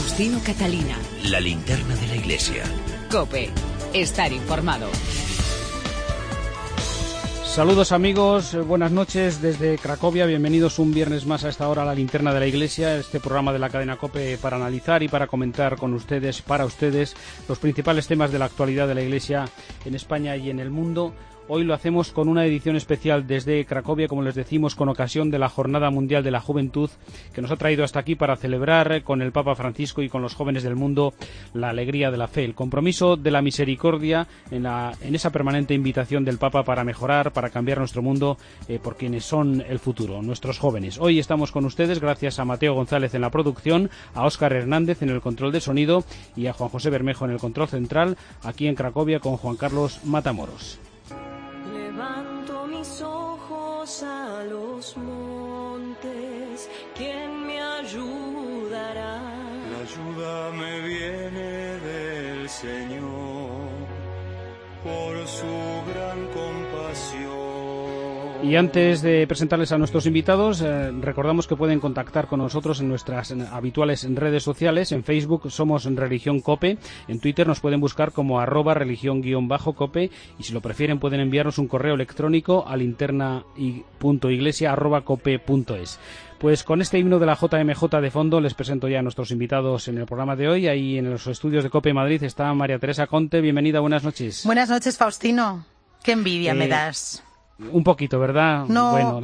Faustino Catalina. La linterna de la iglesia. COPE. Estar informado. Saludos amigos, buenas noches desde Cracovia, bienvenidos un viernes más a esta hora a la linterna de la iglesia, este programa de la cadena COPE para analizar y para comentar con ustedes, para ustedes, los principales temas de la actualidad de la iglesia en España y en el mundo. Hoy lo hacemos con una edición especial desde Cracovia, como les decimos, con ocasión de la Jornada Mundial de la Juventud, que nos ha traído hasta aquí para celebrar con el Papa Francisco y con los jóvenes del mundo la alegría de la fe, el compromiso de la misericordia en esa permanente invitación del Papa para mejorar, para cambiar nuestro mundo por quienes son el futuro, nuestros jóvenes. Hoy estamos con ustedes gracias a Mateo González en la producción, a Óscar Hernández en el control de sonido y a Juan José Bermejo en el control central, aquí en Cracovia con Juan Carlos Matamoros. Levanto mis ojos a los montes, ¿quién me ayudará? La ayuda me viene del Señor, por su gran compasión. Y antes de presentarles a nuestros invitados, recordamos que pueden contactar con nosotros en nuestras habituales redes sociales. En Facebook somos Religión Cope, en Twitter nos pueden buscar como @religión_cope y si lo prefieren pueden enviarnos un correo electrónico a linterna.iglesia@cope.es. Pues con este himno de la JMJ de fondo les presento ya a nuestros invitados en el programa de hoy. Ahí en los estudios de COPE Madrid está María Teresa Conte. Bienvenida, buenas noches. Buenas noches, Faustino. Qué envidia me das. Un poquito, ¿verdad? No, bueno,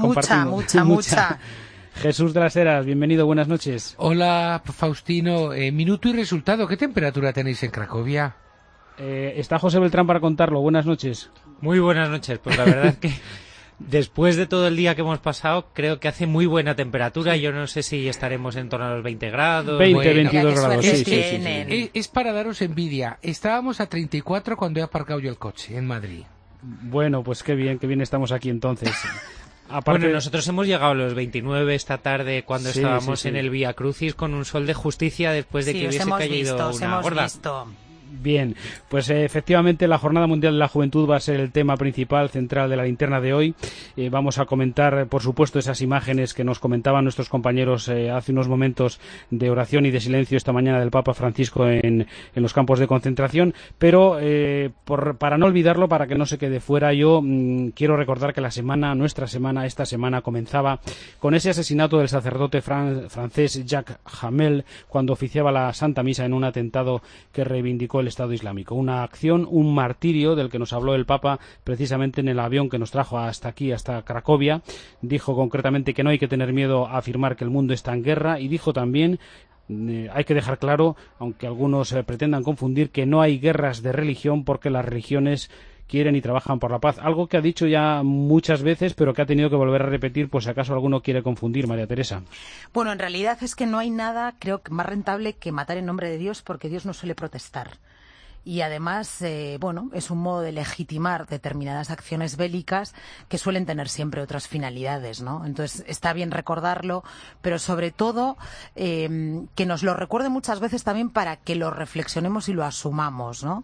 mucha. Jesús de las Heras, bienvenido, buenas noches. Hola, Faustino. Minuto y resultado. ¿Qué temperatura tenéis en Cracovia? Está José Beltrán para contarlo. Buenas noches. Muy buenas noches. Pues la verdad es que después de todo el día que hemos pasado, creo que hace muy buena temperatura. Yo no sé si estaremos en torno a los 20 grados. 22 grados, sí. Es para daros envidia. Estábamos a 34 cuando he aparcado yo el coche en Madrid. Bueno, pues qué bien estamos aquí entonces. Bueno, nosotros hemos llegado a los 29 esta tarde cuando estábamos en el Vía Crucis con un sol de justicia después de que hubiese caído una gorda. Bien, pues efectivamente la Jornada Mundial de la Juventud va a ser el tema principal, central de la linterna de hoy. Vamos a comentar, por supuesto, esas imágenes que nos comentaban nuestros compañeros hace unos momentos de oración y de silencio esta mañana del Papa Francisco en los campos de concentración, pero para no olvidarlo, para que no se quede fuera, yo quiero recordar que esta semana comenzaba con ese asesinato del sacerdote francés Jacques Hamel cuando oficiaba la Santa Misa en un atentado que reivindicó el Estado Islámico. Una acción, un martirio del que nos habló el Papa precisamente en el avión que nos trajo hasta aquí, hasta Cracovia. Dijo concretamente que no hay que tener miedo a afirmar que el mundo está en guerra y dijo también hay que dejar claro, aunque algunos pretendan confundir, que no hay guerras de religión porque las religiones quieren y trabajan por la paz. Algo que ha dicho ya muchas veces, pero que ha tenido que volver a repetir, pues si acaso alguno quiere confundir, María Teresa. Bueno, en realidad es que no hay nada, creo que más rentable que matar en nombre de Dios, porque Dios no suele protestar. Y además, es un modo de legitimar determinadas acciones bélicas que suelen tener siempre otras finalidades, ¿no? Entonces, está bien recordarlo, pero sobre todo que nos lo recuerde muchas veces también para que lo reflexionemos y lo asumamos, ¿no?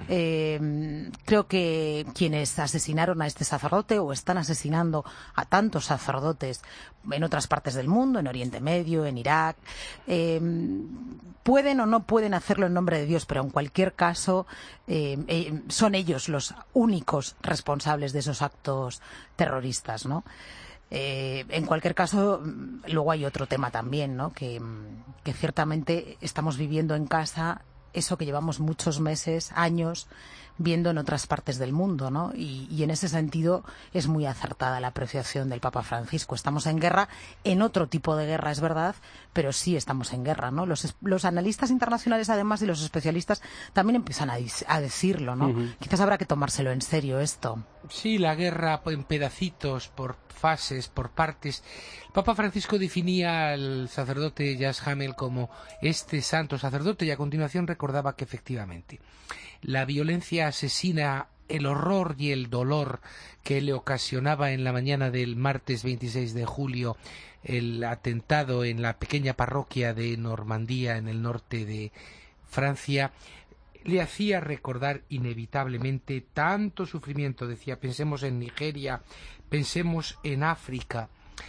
Creo que quienes asesinaron a este sacerdote o están asesinando a tantos sacerdotes en otras partes del mundo, en Oriente Medio, en Irak, pueden o no pueden hacerlo en nombre de Dios, pero en cualquier caso son ellos los únicos responsables de esos actos terroristas, ¿no? En cualquier caso, luego hay otro tema también, ¿no? Que ciertamente estamos viviendo en casa eso que llevamos muchos meses, años, viendo en otras partes del mundo, ¿no? Y en ese sentido es muy acertada la apreciación del Papa Francisco. Estamos en guerra, en otro tipo de guerra, es verdad, pero sí estamos en guerra, ¿no? Los analistas internacionales, además, y los especialistas también empiezan a decirlo, ¿no? Quizás habrá que tomárselo en serio esto. Sí, la guerra en pedacitos, por fases, por partes. El Papa Francisco definía al sacerdote Jacques Hamel como este santo sacerdote y a continuación recordaba que efectivamente la violencia asesina, el horror y el dolor que le ocasionaba en la mañana del martes 26 de julio el atentado en la pequeña parroquia de Normandía en el norte de Francia le hacía recordar inevitablemente tanto sufrimiento. Decía, pensemos en Nigeria, pensemos en África.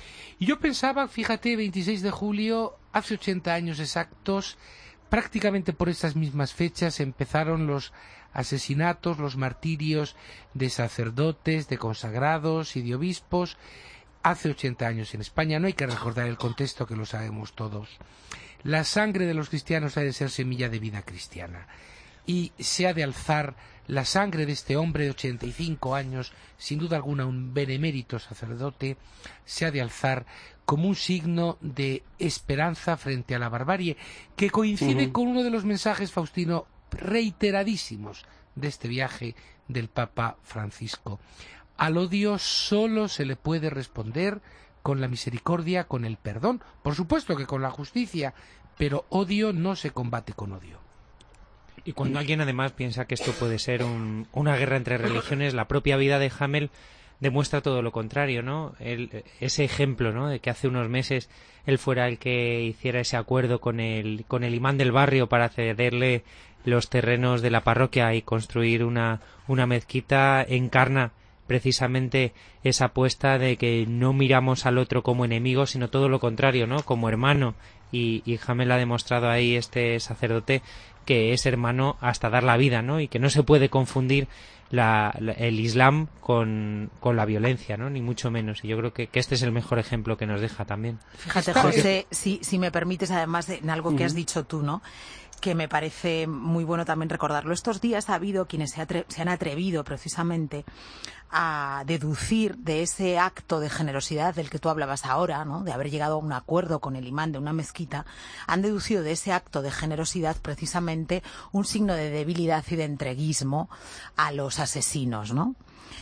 Y yo pensaba, fíjate, 26 de julio, hace 80 años exactos, prácticamente por estas mismas fechas empezaron los asesinatos, los martirios de sacerdotes, de consagrados y de obispos. Hace 80 años en España, no hay que recordar el contexto, que lo sabemos todos. La sangre de los cristianos ha de ser semilla de vida cristiana. Y se ha de alzar la sangre de este hombre de 85 años, sin duda alguna un benemérito sacerdote, se ha de alzar como un signo de esperanza frente a la barbarie, que coincide con uno de los mensajes, Faustino, reiteradísimos de este viaje del Papa Francisco. Al odio solo se le puede responder con la misericordia, con el perdón, por supuesto que con la justicia, pero odio no se combate con odio. Y cuando alguien además piensa que esto puede ser una guerra entre religiones, la propia vida de Hamel demuestra todo lo contrario, ¿no? Ese ejemplo, ¿no?, de que hace unos meses él fuera el que hiciera ese acuerdo con el imán del barrio para cederle los terrenos de la parroquia y construir una mezquita, encarna precisamente esa apuesta de que no miramos al otro como enemigo, sino todo lo contrario, ¿no?, como hermano. Y Hamel ha demostrado ahí, este sacerdote, que es hermano hasta dar la vida, ¿no?, y que no se puede confundir el Islam con la violencia, ¿no?, ni mucho menos. Y yo creo que este es el mejor ejemplo que nos deja también. Fíjate, José, si me permites, además en algo que has dicho tú, ¿no?, que me parece muy bueno también recordarlo. Estos días ha habido quienes se han atrevido precisamente a deducir de ese acto de generosidad del que tú hablabas ahora, ¿no?, de haber llegado a un acuerdo con el imán de una mezquita, han deducido de ese acto de generosidad precisamente un signo de debilidad y de entreguismo a los asesinos, ¿no?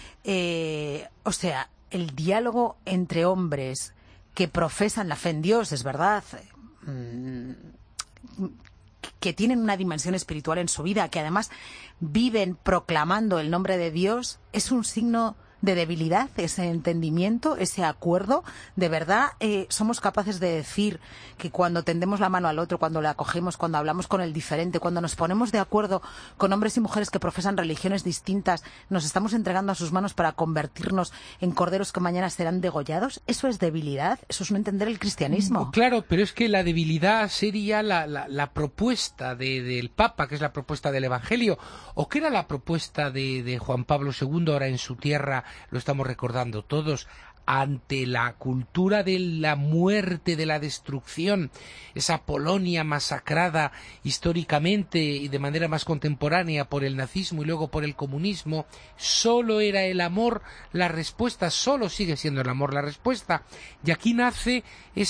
O sea, el diálogo entre hombres que profesan la fe en Dios, es verdad, que tienen una dimensión espiritual en su vida, que además viven proclamando el nombre de Dios, es un signo de debilidad, ese entendimiento, ese acuerdo. De verdad, somos capaces de decir que cuando tendemos la mano al otro, cuando le acogemos, cuando hablamos con el diferente, cuando nos ponemos de acuerdo con hombres y mujeres que profesan religiones distintas, nos estamos entregando a sus manos para convertirnos en corderos que mañana serán degollados. ¿Eso es debilidad? ¿Eso es no entender el cristianismo? Claro, pero es que la debilidad sería la propuesta del Papa, que es la propuesta del Evangelio, o que era la propuesta de Juan Pablo II, ahora en su tierra, lo estamos recordando todos, ante la cultura de la muerte, de la destrucción, esa Polonia masacrada históricamente y de manera más contemporánea por el nazismo y luego por el comunismo. Solo era el amor la respuesta, solo sigue siendo el amor la respuesta. Y aquí nace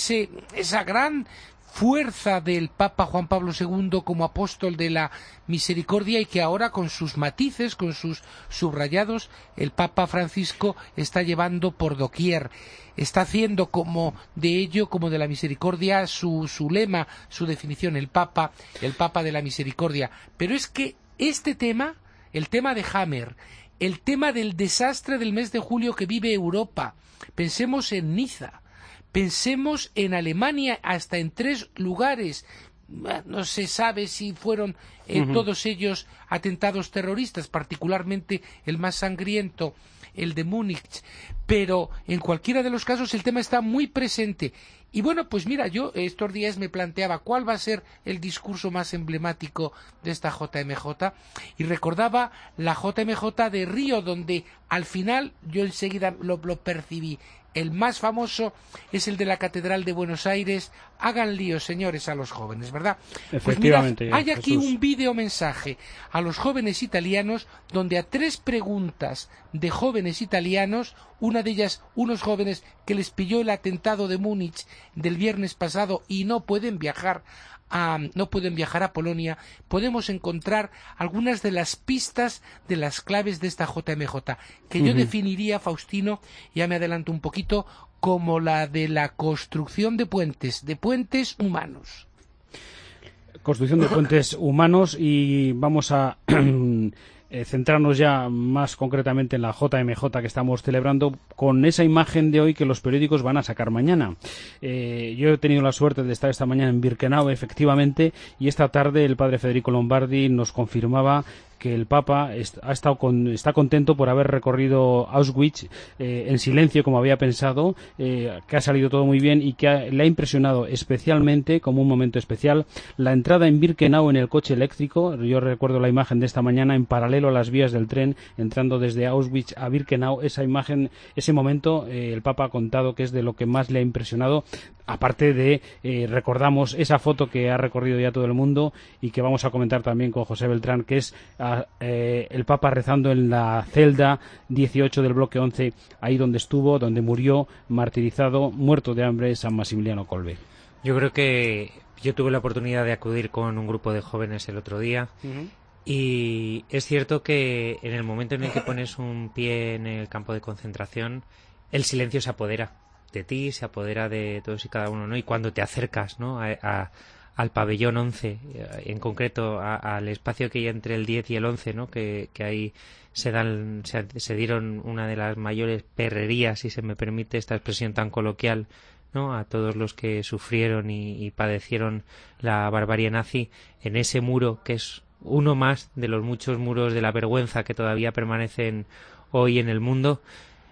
esa gran fuerza del Papa Juan Pablo II como apóstol de la misericordia, y que ahora, con sus matices, con sus subrayados, el Papa Francisco está llevando por doquier. Está haciendo como de ello, como de la misericordia, su lema, su definición, el Papa de la misericordia. Pero es que este tema, el tema de Hammer, el tema del desastre del mes de julio que vive Europa, pensemos en Niza, pensemos en Alemania, hasta en 3 lugares. No se sabe si fueron todos ellos atentados terroristas, particularmente el más sangriento, el de Múnich. Pero en cualquiera de los casos el tema está muy presente. Y bueno, pues mira, yo estos días me planteaba cuál va a ser el discurso más emblemático de esta JMJ, y recordaba la JMJ de Río, donde al final yo enseguida lo percibí. El más famoso es el de la Catedral de Buenos Aires. Hagan lío, señores, a los jóvenes, ¿verdad? Efectivamente. Pues mira, hay aquí Jesús, un vídeo mensaje a los jóvenes italianos, donde a 3 preguntas de jóvenes italianos, una de ellas unos jóvenes que les pilló el atentado de Múnich del viernes pasado y no pueden viajar a Polonia, podemos encontrar algunas de las pistas, de las claves de esta JMJ, que yo definiría, Faustino, ya me adelanto un poquito, como la de la construcción de puentes humanos. Construcción de puentes humanos, y vamos a centrarnos ya más concretamente en la JMJ que estamos celebrando, con esa imagen de hoy que los periódicos van a sacar mañana. Yo he tenido la suerte de estar esta mañana en Birkenau, efectivamente, y esta tarde el padre Federico Lombardi nos confirmaba que el Papa está contento por haber recorrido Auschwitz en silencio, como había pensado, que ha salido todo muy bien y que le ha impresionado especialmente, como un momento especial, la entrada en Birkenau en el coche eléctrico. Yo recuerdo la imagen de esta mañana en paralelo a las vías del tren, entrando desde Auschwitz a Birkenau. Esa imagen, ese momento, el Papa ha contado que es de lo que más le ha impresionado, aparte de, recordamos, esa foto que ha recorrido ya todo el mundo y que vamos a comentar también con José Beltrán, que es el Papa rezando en la celda 18 del bloque 11, ahí donde estuvo, donde murió, martirizado, muerto de hambre, San Maximiliano Kolbe. Yo creo que yo tuve la oportunidad de acudir con un grupo de jóvenes el otro día. Y es cierto que en el momento en el que pones un pie en el campo de concentración, el silencio se apodera de ti, se apodera de todos y cada uno, ¿no? Y cuando te acercas, ¿no?, al pabellón 11, en concreto al espacio que hay entre el 10 y el 11, ¿no?, que ahí se dieron una de las mayores perrerías, si se me permite esta expresión tan coloquial, ¿no?, a todos los que sufrieron y padecieron la barbarie nazi, en ese muro que es uno más de los muchos muros de la vergüenza que todavía permanecen hoy en el mundo.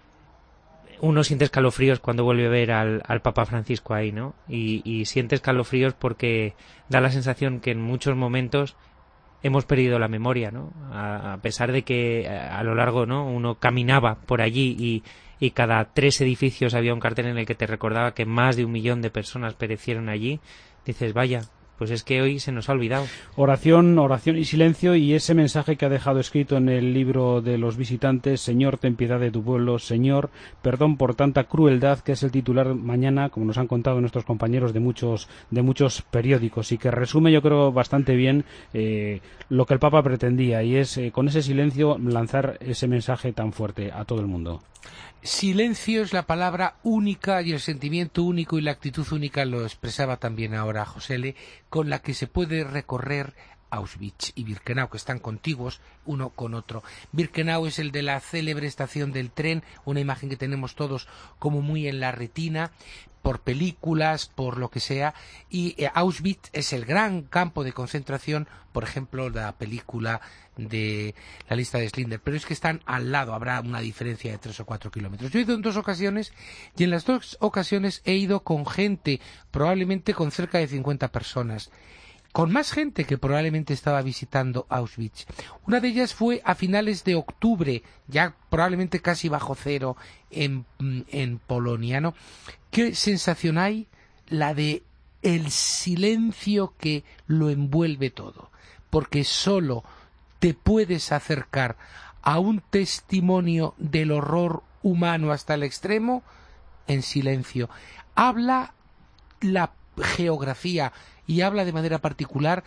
Uno siente escalofríos cuando vuelve a ver al Papa Francisco ahí, ¿no? Y siente escalofríos porque da la sensación que en muchos momentos hemos perdido la memoria, ¿no? A pesar de que a lo largo, ¿no?, uno caminaba por allí y cada 3 edificios había un cartel en el que te recordaba que más de 1 millón de personas perecieron allí, dices, vaya, pues es que hoy se nos ha olvidado. Oración y silencio, y ese mensaje que ha dejado escrito en el libro de los visitantes: Señor, ten piedad de tu pueblo, Señor, perdón por tanta crueldad, que es el titular mañana, como nos han contado nuestros compañeros de muchos periódicos, y que resume, yo creo, bastante bien lo que el Papa pretendía, y es con ese silencio lanzar ese mensaje tan fuerte a todo el mundo. Silencio es la palabra única y el sentimiento único y la actitud única, lo expresaba también ahora José L., con la que se puede recorrer Auschwitz y Birkenau, que están contiguos uno con otro. Birkenau es el de la célebre estación del tren, una imagen que tenemos todos como muy en la retina, por películas, por lo que sea, y Auschwitz es el gran campo de concentración, por ejemplo, la película de La lista de Schindler, pero es que están al lado, habrá una diferencia de 3 o 4 kilómetros. Yo he ido en 2 ocasiones y en las 2 ocasiones he ido con gente, probablemente con cerca de 50 personas, con más gente que probablemente estaba visitando Auschwitz. Una de ellas fue a finales de octubre, ya probablemente casi bajo cero en Polonia, ¿no? ¿Qué sensación hay? La de el silencio que lo envuelve todo, porque solo te puedes acercar a un testimonio del horror humano hasta el extremo en silencio. Habla la geografía y habla de manera particular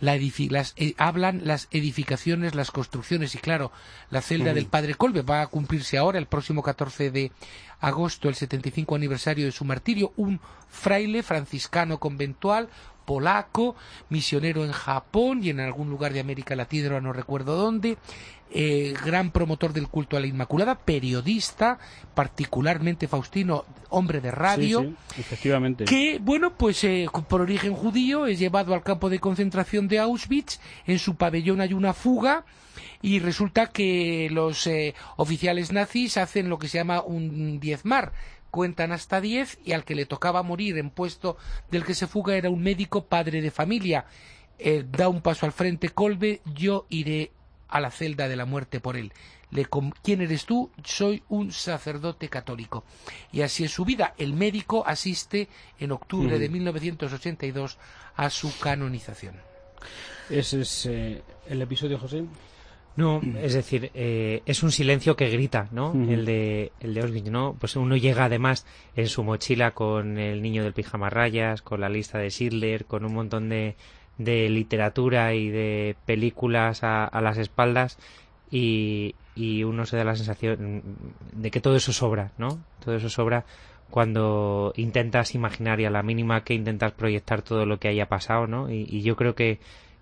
hablan las edificaciones, las construcciones, y claro, la celda del padre Kolbe va a cumplirse ahora, el próximo 14 de agosto, el 75 aniversario de su martirio, un fraile franciscano conventual polaco, misionero en Japón y en algún lugar de América Latina, no recuerdo dónde, gran promotor del culto a la Inmaculada, periodista, particularmente Faustino, hombre de radio, sí, efectivamente, que, bueno, pues por origen judío es llevado al campo de concentración de Auschwitz. En su pabellón hay una fuga y resulta que los oficiales nazis hacen lo que se llama un diezmar, cuentan hasta 10, y al que le tocaba morir en puesto del que se fuga era un médico padre de familia. Da un paso al frente Kolbe: yo iré a la celda de la muerte por él. ¿Quién eres tú? Soy un sacerdote católico. Y así es su vida. El médico asiste en octubre de 1982 a su canonización. Ese es el episodio, José. No, es decir, es un silencio que grita, ¿no? El de Auschwitz, ¿no? Pues uno llega además en su mochila con el niño del pijama rayas, con la lista de Schindler, con un montón de literatura y de películas a las espaldas, y uno se da la sensación de que todo eso sobra, ¿no? Todo eso sobra cuando intentas imaginar, y a la mínima que intentas proyectar todo lo que haya pasado, ¿no? Y yo creo que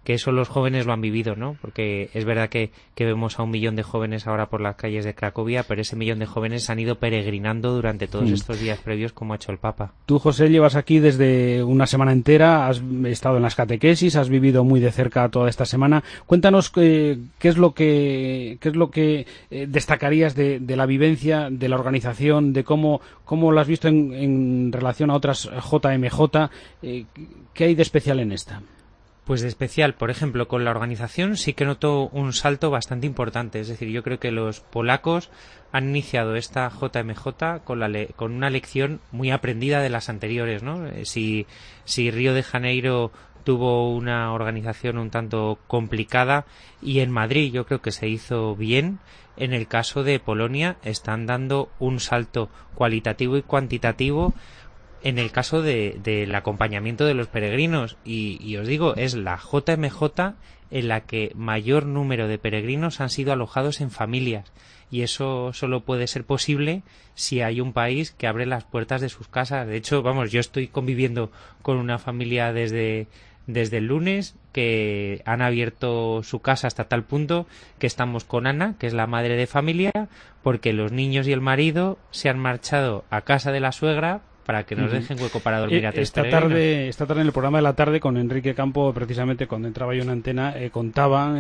que eso los jóvenes lo han vivido, ¿no? Porque es verdad que vemos a 1 millón de jóvenes ahora por las calles de Cracovia, pero ese 1 millón de jóvenes han ido peregrinando durante todos estos días previos, como ha hecho el Papa. Tú, José, llevas aquí desde una semana entera, has estado en las catequesis, has vivido muy de cerca toda esta semana. Cuéntanos qué es lo que destacarías de la vivencia, de la organización, de cómo lo has visto en relación a otras JMJ. ¿Qué hay de especial en esta? Pues de especial, por ejemplo, con la organización sí que noto un salto bastante importante. Es decir, yo creo que los polacos han iniciado esta JMJ con una lección muy aprendida de las anteriores, ¿no? Si Río de Janeiro tuvo una organización un tanto complicada y en Madrid yo creo que se hizo bien, en el caso de Polonia están dando un salto cualitativo y cuantitativo en el caso del acompañamiento de los peregrinos y os digo, es la JMJ en la que mayor número de peregrinos han sido alojados en familias y eso solo puede ser posible si hay un país que abre las puertas de sus casas. De hecho, vamos, yo estoy conviviendo con una familia desde el lunes que han abierto su casa hasta tal punto que estamos con Ana, que es la madre de familia, porque los niños y el marido se han marchado a casa de la suegra para que nos dejen hueco para dormir a 3 peregrinos. Esta tarde en el programa de la tarde con Enrique Campo, precisamente cuando entraba yo en antena, contaba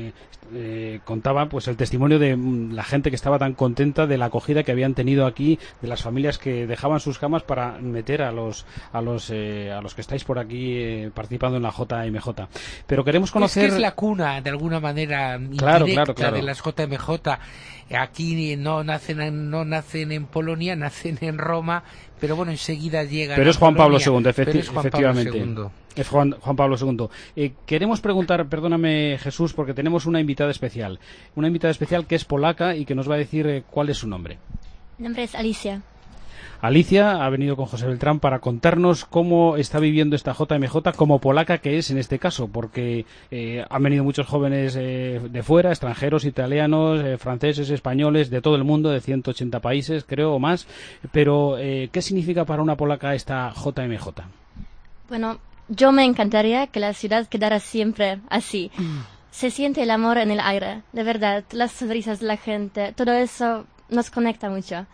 pues el testimonio de la gente que estaba tan contenta de la acogida que habían tenido aquí, de las familias que dejaban sus camas para meter a los que estáis por aquí participando en la JMJ. Pero queremos conocer... Es que es la cuna, de alguna manera, claro. de las JMJ. Aquí no nacen en Polonia, nacen en Roma, pero bueno, enseguida llegan. Pero es Juan Pablo II, efectivamente. Es Juan Pablo II. Queremos preguntar, perdóname Jesús, porque tenemos una invitada especial que es polaca y que nos va a decir cuál es su nombre. Mi nombre es Alicia. Alicia ha venido con José Beltrán para contarnos cómo está viviendo esta JMJ como polaca que es en este caso, porque han venido muchos jóvenes de fuera, extranjeros, italianos, franceses, españoles, de todo el mundo, de 180 países, creo, o más. Pero, ¿qué significa para una polaca esta JMJ? Bueno, yo me encantaría que la ciudad quedara siempre así. Se siente el amor en el aire, de verdad, las sonrisas de la gente, todo eso nos conecta mucho.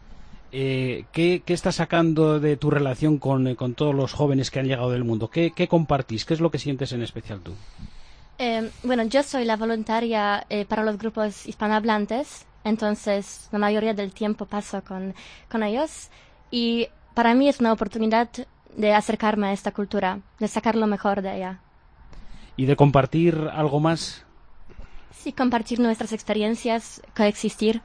¿Qué estás sacando de tu relación con todos los jóvenes que han llegado del mundo? ¿Qué compartís? ¿Qué es lo que sientes en especial tú? Bueno, yo soy la voluntaria para los grupos hispanohablantes, entonces la mayoría del tiempo paso con ellos y para mí es una oportunidad de acercarme a esta cultura, de sacar lo mejor de ella. ¿Y de compartir algo más? Sí, compartir nuestras experiencias, coexistir.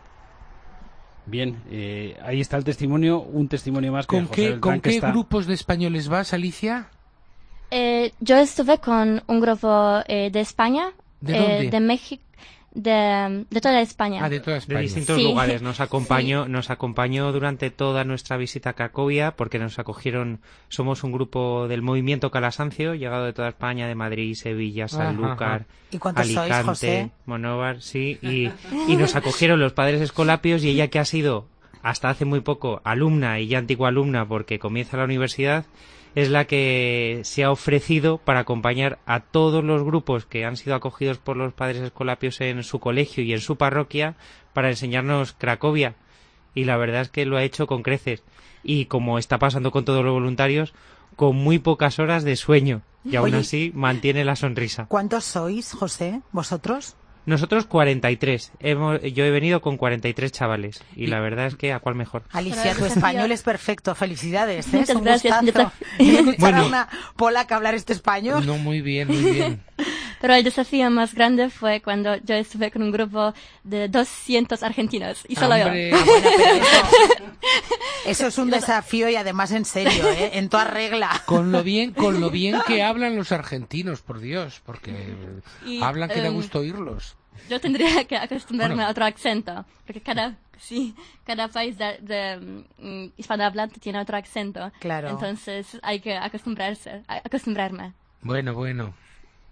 Bien, ahí está el testimonio, un testimonio más que ¿Con José Beltrán, ¿Con qué grupos de españoles vas, Alicia? Yo estuve con un grupo de España, ¿De dónde? de México, de toda España. De toda España. De distintos lugares. Nos acompañó durante toda nuestra visita a Cracovia porque nos acogieron. Somos un grupo del movimiento Calasancio, llegado de toda España, de Madrid, Sevilla, Sanlúcar, ¿Y cuántos Alicante, sois, José? Monóvar, sí. Y nos acogieron los padres escolapios y ella, que ha sido hasta hace muy poco alumna y ya antigua alumna porque comienza la universidad, es la que se ha ofrecido para acompañar a todos los grupos que han sido acogidos por los padres escolapios en su colegio y en su parroquia para enseñarnos Cracovia. Y la verdad es que lo ha hecho con creces. Y como está pasando con todos los voluntarios, con muy pocas horas de sueño. Y aún así mantiene la sonrisa. ¿Cuántos sois, José, vosotros? Nosotros 43. Yo he venido con 43 chavales. Y la verdad es que a cuál mejor. Alicia, tu español es perfecto. Felicidades. Muchas es un gracias. gustazo. Escuchar a una polaca hablar este español. No, muy bien, muy bien. Pero el desafío más grande fue cuando yo estuve con un grupo de 200 argentinos y solo Hombre. yo. Bueno, pero eso es un desafío y además en serio, en toda regla. Con lo bien que hablan los argentinos, por Dios, porque Y, hablan que da gusto oírlos. Yo tendría que acostumbrarme Bueno. a otro acento, porque cada país de hispanohablante tiene otro acento. Claro. Entonces hay que acostumbrarme. Bueno.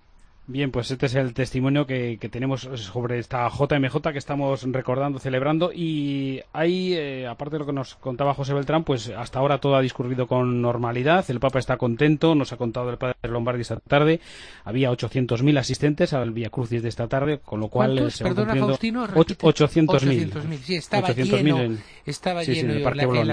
Bien, pues este es el testimonio que tenemos sobre esta JMJ que estamos recordando, celebrando, y hay, aparte de lo que nos contaba José Beltrán, pues hasta ahora todo ha discurrido con normalidad, el Papa está contento, nos ha contado el padre Lombardi esta tarde, había 800.000 asistentes al Vía Crucis de esta tarde, con lo cual se van cumpliendo 800.000. Sí, estaba 800.000 lleno, estaba sí, lleno en el Parque Bolonia,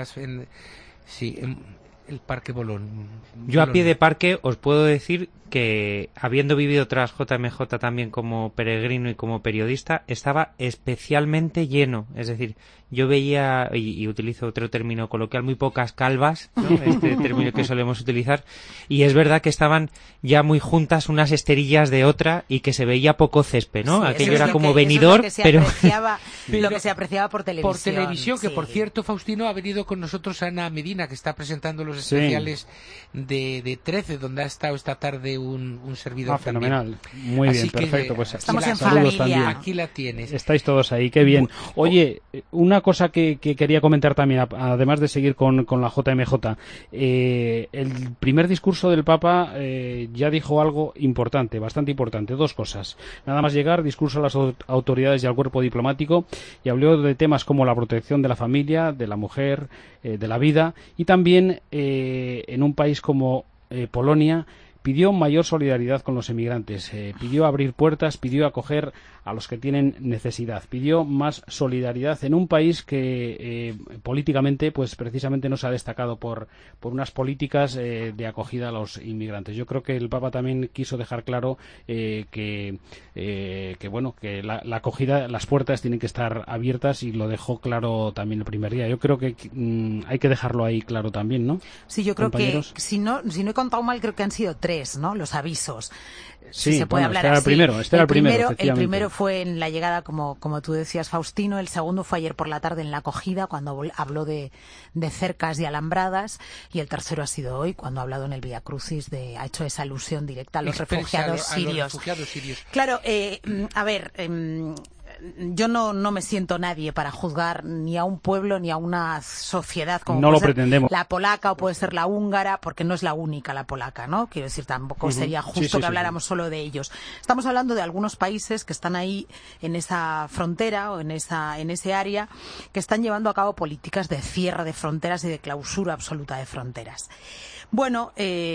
en el Parque Bolón. Yo a pie de parque os puedo decir que, habiendo vivido tras JMJ también como peregrino y como periodista, estaba especialmente lleno. Es decir, yo veía, y utilizo otro término coloquial, muy pocas calvas, ¿no? Este término que solemos utilizar, y es verdad que estaban ya muy juntas unas esterillas de otra y que se veía poco césped, ¿no? Sí, aquello era como venidor, pero... Lo que se apreciaba por televisión. Por televisión, sí. Que por cierto, Faustino, ha venido con nosotros Ana Medina, que está presentando los especiales de 13, donde ha estado esta tarde un servidor también. Fenomenal. Muy bien, perfecto. Pues estamos en saludos familia. también. Aquí la tienes. Estáis todos ahí, qué bien. Oye, una cosa que quería comentar también, además de seguir con la JMJ, el primer discurso del Papa ya dijo algo importante, bastante importante, dos cosas. Nada más llegar, discurso a las autoridades y al cuerpo diplomático, y habló de temas como la protección de la familia, de la mujer, de la vida, y también en un país como Polonia pidió mayor solidaridad con los emigrantes, pidió abrir puertas, pidió acoger a los que tienen necesidad, pidió más solidaridad en un país que políticamente, pues precisamente no se ha destacado por unas políticas de acogida a los inmigrantes. Yo creo que el Papa también quiso dejar claro que bueno, que la acogida, las puertas tienen que estar abiertas, y lo dejó claro también el primer día. Yo creo que hay que dejarlo ahí claro también, ¿no? Sí, yo creo que si no he contado mal, creo que han sido 3, ¿no? Los avisos. Sí, si se puede hablar así. El primero fue en la llegada, como tú decías, Faustino. El segundo fue ayer por la tarde en la acogida, cuando habló de cercas y alambradas. Y el tercero ha sido hoy, cuando ha hablado en el Vía Crucis, ha hecho esa alusión directa a los refugiados sirios. Claro, a ver... yo no me siento nadie para juzgar ni a un pueblo ni a una sociedad como no lo puede ser pretendemos. La polaca o puede ser la húngara, porque no es la única la polaca, ¿no? Quiero decir, tampoco sería justo que habláramos solo de ellos. Estamos hablando de algunos países que están ahí en esa frontera o en ese área, que están llevando a cabo políticas de cierre de fronteras y de clausura absoluta de fronteras. Bueno,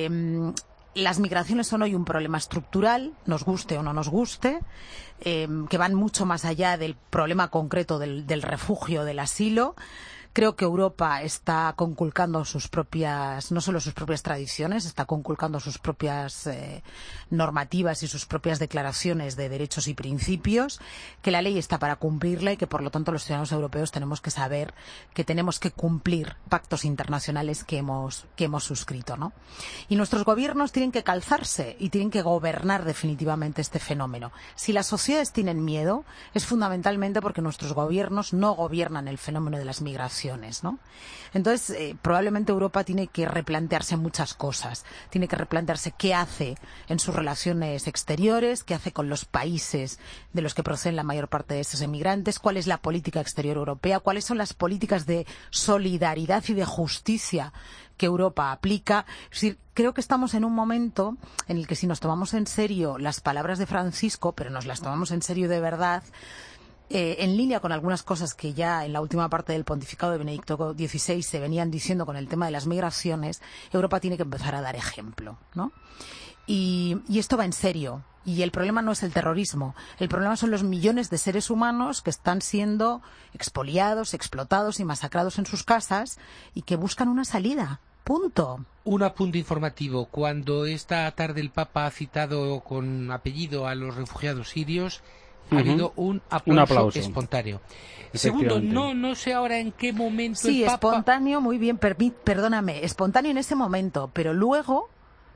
las migraciones son hoy un problema estructural, nos guste o no nos guste, que van mucho más allá del problema concreto del refugio, del asilo. Creo que Europa está conculcando no solo sus propias tradiciones, está conculcando sus propias normativas y sus propias declaraciones de derechos y principios, que la ley está para cumplirla y que, por lo tanto, los ciudadanos europeos tenemos que saber que tenemos que cumplir pactos internacionales que hemos suscrito, ¿no? Y nuestros gobiernos tienen que calzarse y tienen que gobernar definitivamente este fenómeno. Si las sociedades tienen miedo, es fundamentalmente porque nuestros gobiernos no gobiernan el fenómeno de las migraciones, ¿no? Entonces, probablemente Europa tiene que replantearse muchas cosas. Tiene que replantearse qué hace en sus relaciones exteriores, qué hace con los países de los que proceden la mayor parte de estos emigrantes, cuál es la política exterior europea, cuáles son las políticas de solidaridad y de justicia que Europa aplica. Es decir, creo que estamos en un momento en el que, si nos tomamos en serio las palabras de Francisco, pero nos las tomamos en serio de verdad, en línea con algunas cosas que ya en la última parte del pontificado de Benedicto XVI se venían diciendo con el tema de las migraciones, Europa tiene que empezar a dar ejemplo, ¿no? Y esto va en serio. Y el problema no es el terrorismo. El problema son los millones de seres humanos que están siendo expoliados, explotados y masacrados en sus casas y que buscan una salida. Punto. Un apunte informativo. Cuando esta tarde el Papa ha citado con apellido a los refugiados sirios, ha habido un aplauso espontáneo. Segundo, no sé ahora en qué momento el Papa... Sí, espontáneo, muy bien, perdóname, espontáneo en ese momento, pero luego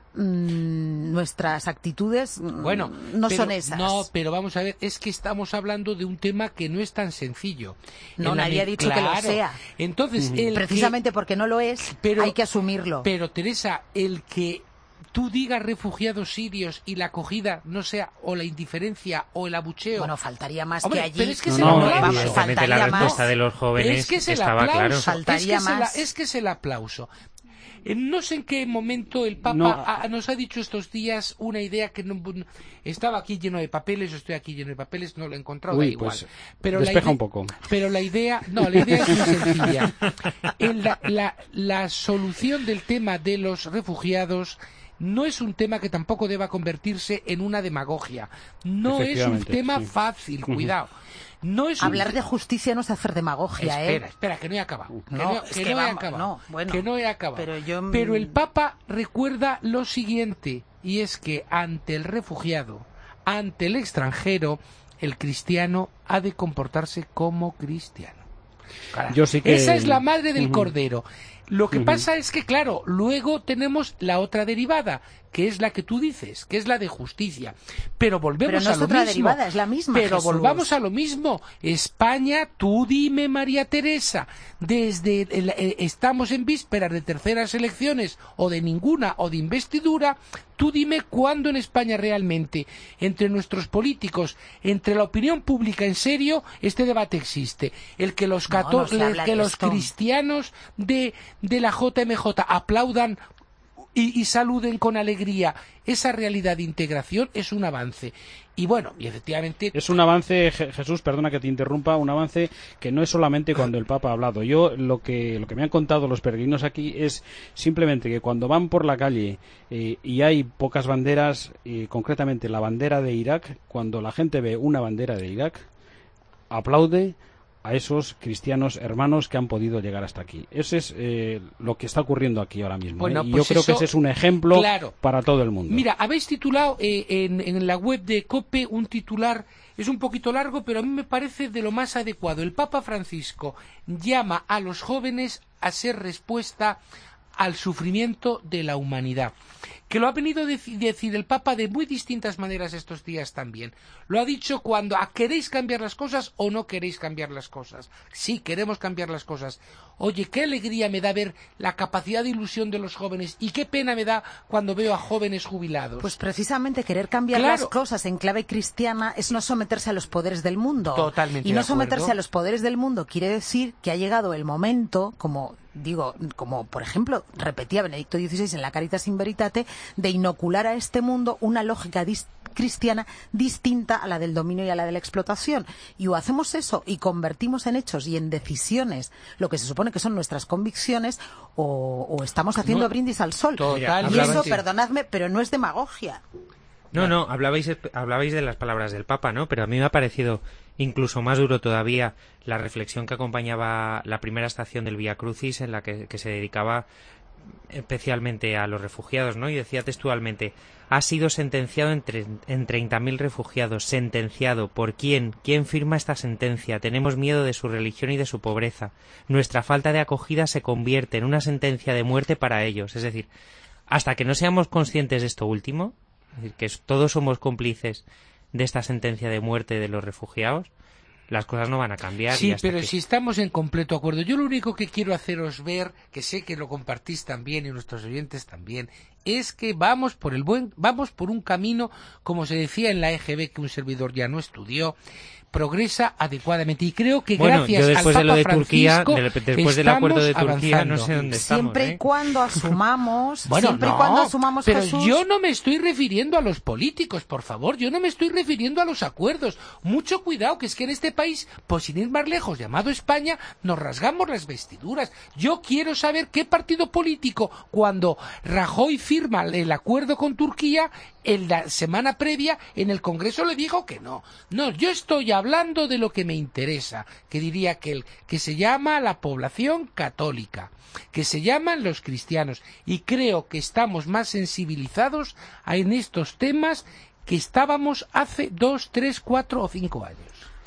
nuestras actitudes no son esas. No, pero vamos a ver, es que estamos hablando de un tema que no es tan sencillo. No, nadie ha dicho que lo sea. Entonces, precisamente porque no lo es, hay que asumirlo. Pero, Teresa, el que tú digas refugiados sirios y la acogida no sea o la indiferencia o el abucheo. Bueno, faltaría más. Hombre, que allí. Pero es que faltaría la respuesta de los jóvenes estaba claro. Faltaría más. Es que es el aplauso. No sé en qué momento el Papa nos ha dicho estos días una idea que no, estaba aquí lleno de papeles, estoy aquí lleno de papeles, no lo he encontrado, da igual. Pues, pero despeja un poco. Pero la idea es muy sencilla. La solución del tema de los refugiados no es un tema que tampoco deba convertirse en una demagogia. No es un tema fácil, cuidado. No es Hablar de justicia no es hacer demagogia, Espera, que no he acabado. Que no he acabado. Pero el Papa recuerda lo siguiente, y es que ante el refugiado, ante el extranjero, el cristiano ha de comportarse como cristiano. Yo sí que... Esa es la madre del cordero. Lo que pasa es que, claro, luego tenemos la otra derivada, que es la que tú dices, que es la de justicia. Pero volvemos a lo mismo. Derivada, es la misma, pero Jesús. Volvamos a lo mismo. España, tú dime, María Teresa, estamos en vísperas de terceras elecciones, o de ninguna, o de investidura. Tú dime cuándo en España realmente, entre nuestros políticos, entre la opinión pública en serio, este debate existe. El que los cristianos de la JMJ aplaudan y saluden con alegría esa realidad de integración es un avance. Y bueno, y efectivamente... Es un avance, Jesús, perdona que te interrumpa, un avance que no es solamente cuando el Papa ha hablado. Yo, lo que me han contado los peregrinos aquí es simplemente que cuando van por la calle y hay pocas banderas, concretamente la bandera de Irak, cuando la gente ve una bandera de Irak, aplaude a esos cristianos hermanos que han podido llegar hasta aquí. Ese es lo que está ocurriendo aquí ahora mismo. Bueno, y pues yo creo que ese es un ejemplo para todo el mundo. Mira, habéis titulado en la web de COPE un titular, es un poquito largo, pero a mí me parece de lo más adecuado. El Papa Francisco llama a los jóvenes a ser respuesta al sufrimiento de la humanidad, que lo ha venido a decir el Papa de muy distintas maneras estos días también. Lo ha dicho cuando ¿queréis cambiar las cosas o no queréis cambiar las cosas? Sí, queremos cambiar las cosas. Oye, qué alegría me da ver la capacidad de ilusión de los jóvenes y qué pena me da cuando veo a jóvenes jubilados. Pues precisamente querer cambiar las cosas en clave cristiana es no someterse a los poderes del mundo. Totalmente. Y no someterse a los poderes del mundo quiere decir que ha llegado el momento, como por ejemplo repetía Benedicto XVI en la Caritas in Veritate, de inocular a este mundo una lógica cristiana distinta a la del dominio y a la de la explotación. Y o hacemos eso y convertimos en hechos y en decisiones lo que se supone que son nuestras convicciones, o estamos haciendo brindis al sol. Y eso, perdonadme, pero no es demagogia. No, hablabais de las palabras del Papa, ¿no? Pero a mí me ha parecido incluso más duro todavía la reflexión que acompañaba la primera estación del Vía Crucis, en la que se dedicaba especialmente a los refugiados, ¿no? Y decía textualmente: ha sido sentenciado en 30.000 refugiados. ¿Sentenciado por quién? ¿Quién firma esta sentencia? Tenemos miedo de su religión y de su pobreza. Nuestra falta de acogida se convierte en una sentencia de muerte para ellos. Es decir, hasta que no seamos conscientes de esto último, es decir, que todos somos cómplices de esta sentencia de muerte de los refugiados, las cosas no van a cambiar. Sí, pero si estamos en completo acuerdo. Yo lo único que quiero haceros ver, que sé que lo compartís también y nuestros oyentes también, es que vamos por un camino, como se decía en la EGB, que un servidor ya no estudió, progresa adecuadamente, y creo que gracias al Papa Francisco después del acuerdo de Turquía, no sé dónde estamos. Siempre y cuando asumamos, pero Jesús... yo no me estoy refiriendo a los políticos, por favor, yo no me estoy refiriendo a los acuerdos. Mucho cuidado, que es que en este país, pues sin ir más lejos, llamado España, nos rasgamos las vestiduras. Yo quiero saber qué partido político, cuando Rajoy firma el acuerdo con Turquía, en la semana previa en el Congreso le dijo que no. No, yo estoy hablando de lo que me interesa, que diría que se llama la población católica, que se llaman los cristianos, y creo que estamos más sensibilizados en estos temas que estábamos hace 2, 3, 4 o 5 años.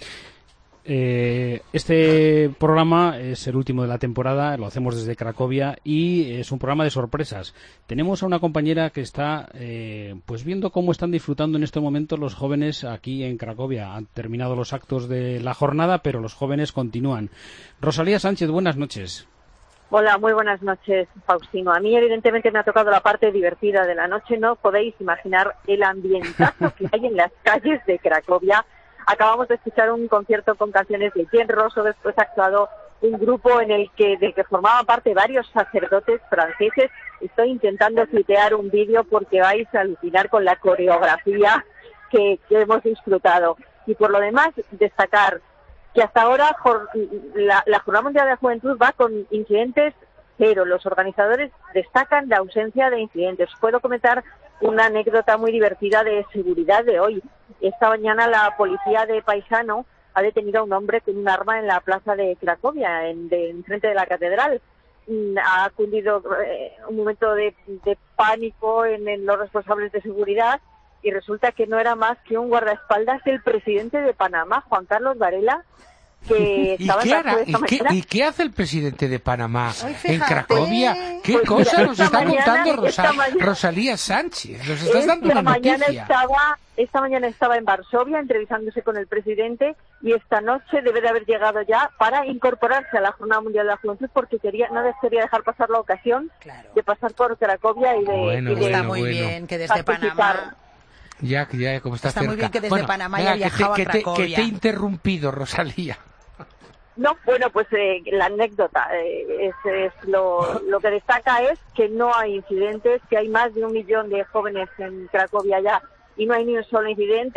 Este programa es el último de la temporada, lo hacemos desde Cracovia y es un programa de sorpresas. Tenemos a una compañera que está pues viendo cómo están disfrutando en este momento los jóvenes aquí en Cracovia. Han terminado los actos de la jornada, pero los jóvenes continúan. Rosalía Sánchez, buenas noches. Hola, muy buenas noches, Faustino. A mí evidentemente me ha tocado la parte divertida de la noche. No podéis imaginar el ambientazo que hay en las calles de Cracovia. Acabamos de escuchar un concierto con canciones de Jen Rosso, después ha actuado un grupo del que formaban parte varios sacerdotes franceses. Estoy intentando tuitear un vídeo porque vais a alucinar con la coreografía que hemos disfrutado. Y por lo demás, destacar que hasta ahora la Jornada Mundial de la Juventud va con incidentes cero. Los organizadores destacan la ausencia de incidentes. Puedo comentar una anécdota muy divertida de seguridad de hoy. Esta mañana la policía de Paisano ha detenido a un hombre con un arma en la plaza de Cracovia, en frente de la catedral. Ha cundido un momento de pánico en los responsables de seguridad y resulta que no era más que un guardaespaldas del presidente de Panamá, Juan Carlos Varela, que estaba ¿Y qué hace el presidente de Panamá en Cracovia? ¿Qué cosa nos está contando Rosalía Sánchez? Nos estás dando una noticia. Esta mañana estaba en Varsovia entrevistándose con el presidente y esta noche debe de haber llegado ya para incorporarse a la Jornada Mundial de la Juventud porque no quería dejar pasar la ocasión de pasar por Cracovia y de está muy bien que desde Panamá. Ya, como está cerca. Muy bien que desde Panamá haya viajado a Cracovia. Que te he interrumpido, Rosalía. No, bueno, pues la anécdota es lo que destaca es que no hay incidentes, que hay más de 1 millón de jóvenes en Cracovia ya y no hay ni un solo incidente.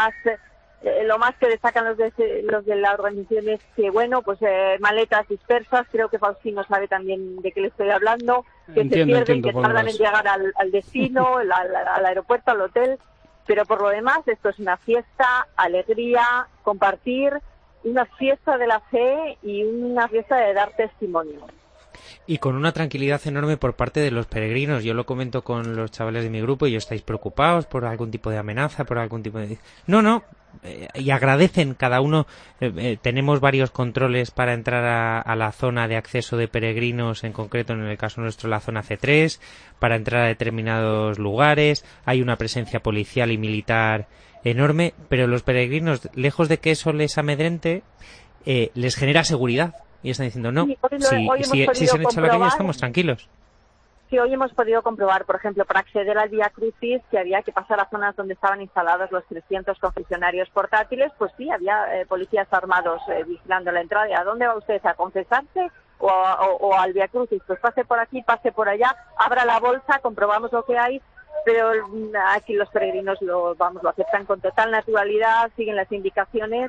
Lo más que destacan los de la organización es que, bueno, pues maletas dispersas, creo que Faustino sabe también de qué le estoy hablando, que se pierden, que tardan en llegar al destino, al aeropuerto, al hotel, pero por lo demás esto es una fiesta, alegría, compartir, una fiesta de la fe y una fiesta de dar testimonio. Y con una tranquilidad enorme por parte de los peregrinos. Yo lo comento con los chavales de mi grupo y ellos estáis preocupados por algún tipo de amenaza, por algún tipo de... No, y agradecen cada uno. Tenemos varios controles para entrar a la zona de acceso de peregrinos, en concreto en el caso nuestro la zona C3, para entrar a determinados lugares. Hay una presencia policial y militar enorme, pero los peregrinos, lejos de que eso les amedrente, les genera seguridad. Y están diciendo, no, si se han hecho la calle estamos tranquilos. Sí, hoy hemos podido comprobar, por ejemplo, para acceder al Vía Crucis, que había que pasar a zonas donde estaban instalados los 300 confesionarios portátiles, pues sí, había policías armados vigilando la entrada. ¿A dónde va usted? ¿A confesarse o al Vía Crucis? Pues pase por aquí, pase por allá, abra la bolsa, comprobamos lo que hay, pero aquí los peregrinos lo aceptan con total naturalidad, siguen las indicaciones.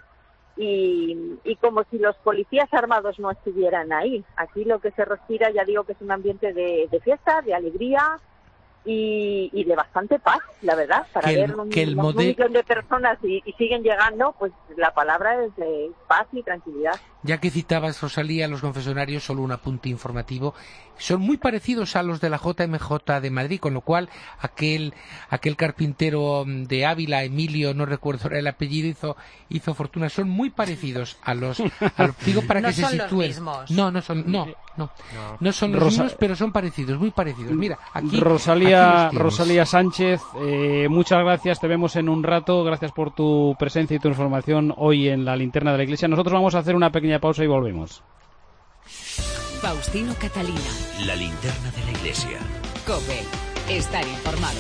Y como si los policías armados no estuvieran ahí. Aquí lo que se respira, ya digo que es un ambiente de fiesta, de alegría y de bastante paz, la verdad. Para ver un millón de personas y siguen llegando, pues la palabra es de paz y tranquilidad. Ya que citabas, Rosalía, los confesionarios, solo un apunte informativo, son muy parecidos a los de la JMJ de Madrid, con lo cual aquel carpintero de Ávila, Emilio, no recuerdo el apellido, hizo fortuna, son muy parecidos a los digo para que se sitúen. No son los mismos, pero son parecidos, muy parecidos. Mira, aquí Rosalía Sánchez, muchas gracias, te vemos en un rato, gracias por tu presencia y tu información hoy en la Linterna de la Iglesia. Nosotros vamos a hacer una pequeña pausa y volvemos. Faustino Catalina. La Linterna de la Iglesia. COPE. Estar informado.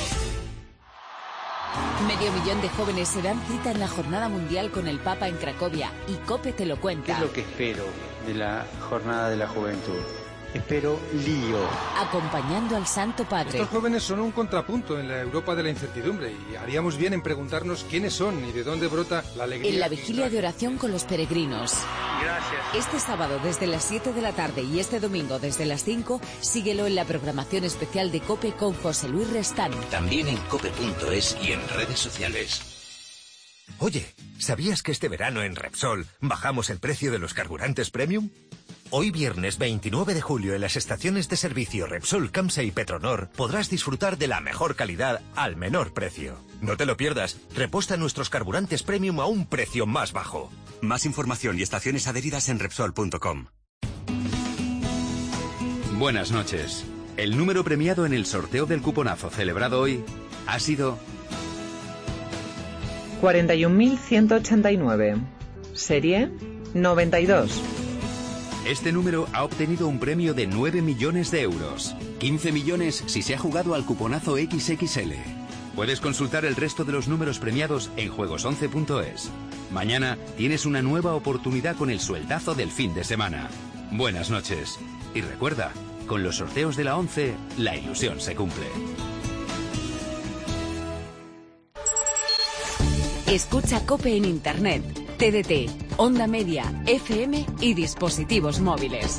500.000 de jóvenes se dan cita en la Jornada Mundial con el Papa en Cracovia y COPE te lo cuenta. ¿Qué es lo que espero de la Jornada de la Juventud? Espero lío. Acompañando al Santo Padre. Estos jóvenes son un contrapunto en la Europa de la incertidumbre y haríamos bien en preguntarnos quiénes son y de dónde brota la alegría. En la vigilia de oración con los peregrinos. Gracias. Este sábado desde las 7 de la tarde y este domingo desde las 5, síguelo en la programación especial de COPE con José Luis Restán. También en cope.es y en redes sociales. Oye, ¿sabías que este verano en Repsol bajamos el precio de los carburantes premium? Hoy viernes 29 de julio en las estaciones de servicio Repsol, Camsa y Petronor podrás disfrutar de la mejor calidad al menor precio. No te lo pierdas, reposta nuestros carburantes premium a un precio más bajo. Más información y estaciones adheridas en Repsol.com. Buenas noches. El número premiado en el sorteo del cuponazo celebrado hoy ha sido 41.189. Serie 92. Este número ha obtenido un premio de 9 millones de euros. 15 millones si se ha jugado al cuponazo XXL. Puedes consultar el resto de los números premiados en juegos11.es. Mañana tienes una nueva oportunidad con el sueldazo del fin de semana. Buenas noches. Y recuerda, con los sorteos de la 11, la ilusión se cumple. Escucha COPE en Internet, TDT, Onda Media, FM y dispositivos móviles.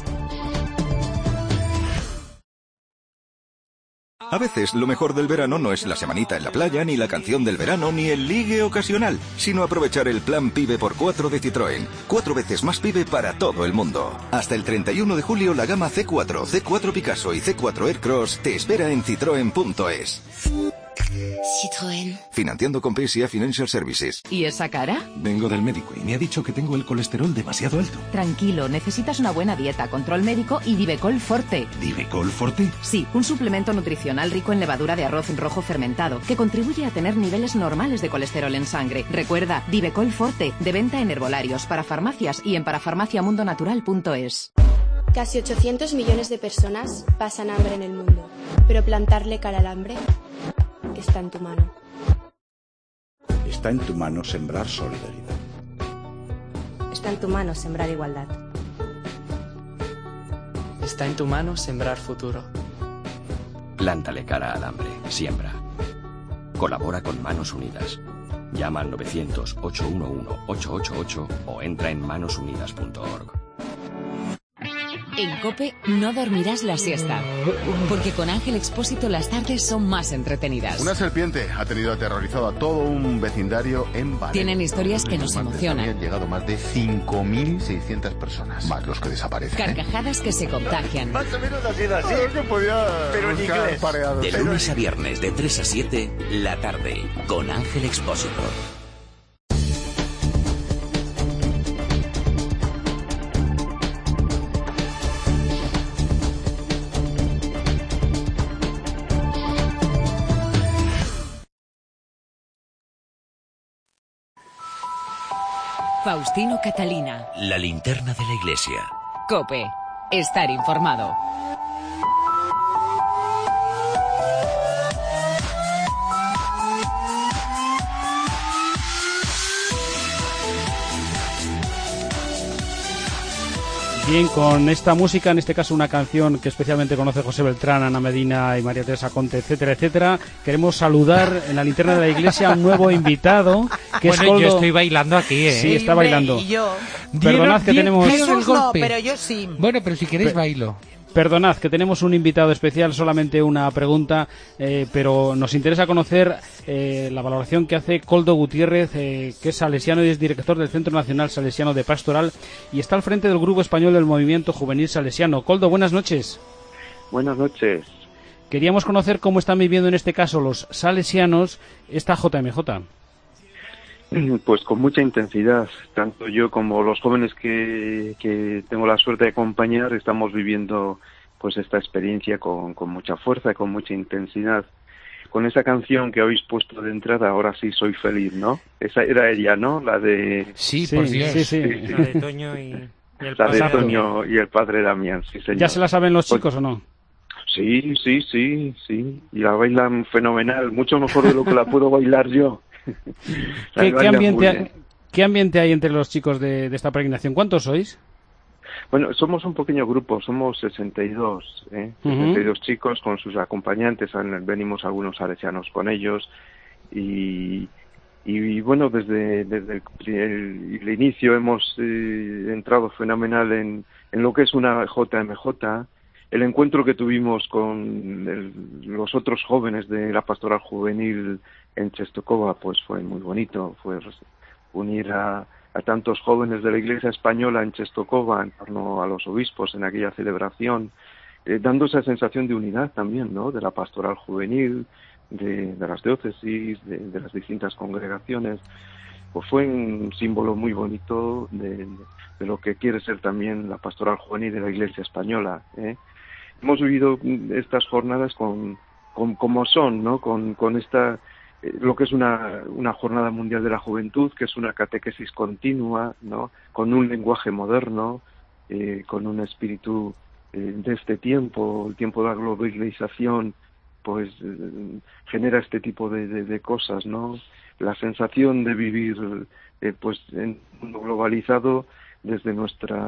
A veces lo mejor del verano no es la semanita en la playa, ni la canción del verano, ni el ligue ocasional, sino aprovechar el plan PIBE por 4 de Citroën. 4 veces más PIBE para todo el mundo. Hasta el 31 de julio la gama C4, C4 Picasso y C4 Aircross te espera en citroen.es. Citroën. Financiando con PSA Financial Services. ¿Y esa cara? Vengo del médico y me ha dicho que tengo el colesterol demasiado alto. Tranquilo, necesitas una buena dieta, control médico y Divecol Forte. ¿Divecol Forte? Sí, un suplemento nutricional rico en levadura de arroz rojo fermentado que contribuye a tener niveles normales de colesterol en sangre. Recuerda, Divecol Forte, de venta en herbolarios, para farmacias y en parafarmaciamundonatural.es. Casi 800 millones de personas pasan hambre en el mundo, pero plantarle cara al hambre está en tu mano. Está en tu mano sembrar solidaridad. Está en tu mano sembrar igualdad. Está en tu mano sembrar futuro. Plántale cara al hambre. Siembra. Colabora con Manos Unidas. Llama al 900-811-888 o entra en manosunidas.org. En COPE no dormirás la siesta, porque con Ángel Expósito las tardes son más entretenidas. Una serpiente ha tenido aterrorizado a todo un vecindario en Valencia. Tienen historias que nos emocionan. Han llegado más de 5.600 personas, más los que desaparecen. Carcajadas que se contagian. Más o menos ha sido así. Pero en inglés. De lunes a viernes de 3 a 7, La Tarde, con Ángel Expósito. Faustino Catalina. La linterna de la iglesia. COPE. Estar informado. Bien, con esta música, en este caso una canción que especialmente conoce José Beltrán, Ana Medina y María Teresa Conte, etcétera, etcétera, queremos saludar en la linterna de la iglesia a un nuevo invitado, que es Koldo. Yo estoy bailando aquí, ¿eh? Sí, está bailando. Y yo. Perdonad que tenemos... Jesús no, pero yo sí. Bueno, pero si queréis bailo. Perdonad, que tenemos un invitado especial, solamente una pregunta, pero nos interesa conocer la valoración que hace Koldo Gutiérrez, que es salesiano y es director del Centro Nacional Salesiano de Pastoral y está al frente del Grupo Español del Movimiento Juvenil Salesiano. Koldo, buenas noches. Buenas noches. Queríamos conocer cómo están viviendo en este caso los salesianos esta JMJ. Pues con mucha intensidad, tanto yo como los jóvenes que tengo la suerte de acompañar estamos viviendo pues esta experiencia con mucha fuerza y con mucha intensidad. Con esa canción que habéis puesto de entrada, Ahora sí soy feliz, ¿no? Esa era ella, ¿no? La de... Sí, por Dios. Sí. La de Toño y el La padre de Toño Damián. y el padre Damián, sí señor. ¿Ya se la saben los chicos o no? Sí. Y la bailan fenomenal, mucho mejor de lo que la puedo bailar yo. ¿Qué ambiente hay entre los chicos de esta peregrinación? ¿Cuántos sois? Bueno, somos un pequeño grupo, somos 62, 62 chicos con sus acompañantes, venimos algunos salesianos con ellos y bueno, desde el inicio hemos entrado fenomenal en lo que es una JMJ. El encuentro que tuvimos con los otros jóvenes de la pastoral juvenil en Czestochowa pues fue muy bonito, fue unir a tantos jóvenes de la Iglesia española en Czestochowa en torno a los obispos en aquella celebración, dando esa sensación de unidad también, ¿no? De la pastoral juvenil, de las diócesis, de las distintas congregaciones. Pues fue un símbolo muy bonito de lo que quiere ser también la pastoral juvenil de la Iglesia española, Hemos vivido estas jornadas como son, ¿no? Con esta lo que es una jornada mundial de la juventud, que es una catequesis continua, ¿no? Con un lenguaje moderno, con un espíritu de este tiempo, el tiempo de la globalización, pues genera este tipo de cosas, ¿no? La sensación de vivir pues en un mundo globalizado, desde nuestro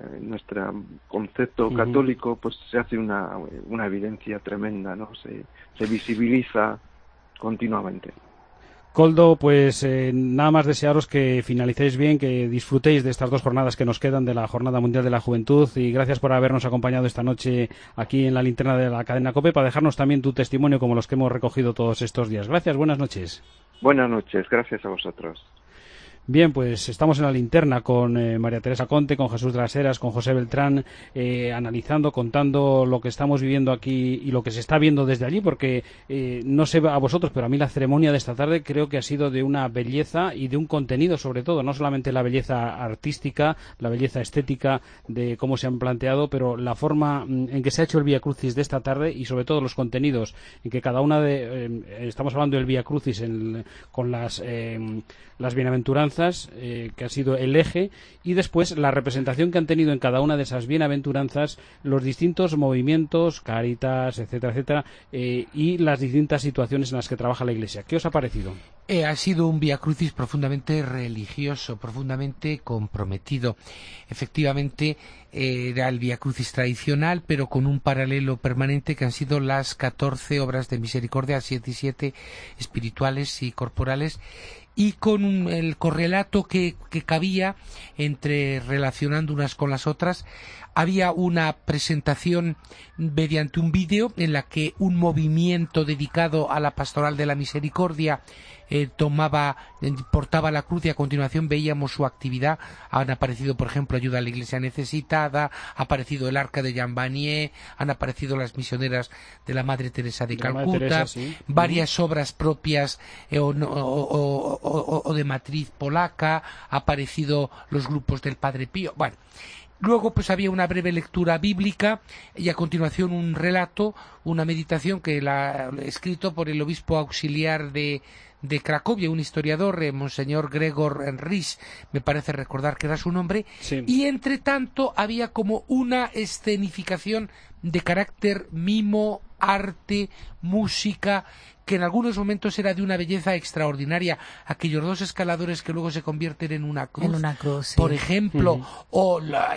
concepto católico, pues se hace una evidencia tremenda, ¿no? Se visibiliza continuamente. Koldo, pues nada más desearos que finalicéis bien, que disfrutéis de estas 2 jornadas que nos quedan de la Jornada Mundial de la Juventud, y gracias por habernos acompañado esta noche aquí en la linterna de la cadena COPE para dejarnos también tu testimonio como los que hemos recogido todos estos días. Gracias, buenas noches. Buenas noches, gracias a vosotros. Bien, pues estamos en la linterna con María Teresa Conte, con Jesús de las Heras, con José Beltrán, analizando, contando lo que estamos viviendo aquí y lo que se está viendo desde allí, porque no sé a vosotros, pero a mí la ceremonia de esta tarde creo que ha sido de una belleza y de un contenido, sobre todo, no solamente la belleza artística, la belleza estética de cómo se han planteado, pero la forma en que se ha hecho el Vía Crucis de esta tarde y sobre todo los contenidos en que cada una de... estamos hablando del Vía Crucis con las bienaventuranzas, que ha sido el eje, y después la representación que han tenido en cada una de esas bienaventuranzas los distintos movimientos, Cáritas, etcétera, etcétera, y las distintas situaciones en las que trabaja la Iglesia. ¿Qué os ha parecido? Ha sido un Vía Crucis profundamente religioso, profundamente comprometido. Efectivamente, era el Vía Crucis tradicional, pero con un paralelo permanente que han sido las 14 obras de misericordia, 7 y 7 espirituales y corporales, y con el correlato que cabía entre relacionando unas con las otras. Había una presentación mediante un vídeo en la que un movimiento dedicado a la pastoral de la misericordia portaba la cruz, y a continuación veíamos su actividad. Han aparecido, por ejemplo, Ayuda a la Iglesia Necesitada, ha aparecido el Arca de Jean Vanier, han aparecido las misioneras de la Madre Teresa de Calcuta, varias obras propias o de matriz polaca, ha aparecido los grupos del Padre Pío. Bueno, luego pues había una breve lectura bíblica y a continuación un relato, una meditación que escrito por el obispo auxiliar de Cracovia, un historiador, Monseñor Gregor Ries, me parece recordar que era su nombre, y entre tanto había como una escenificación de carácter mimo, arte, música, que en algunos momentos era de una belleza extraordinaria. Aquellos 2 escaladores que luego se convierten en una cruz, sí. Por ejemplo, o la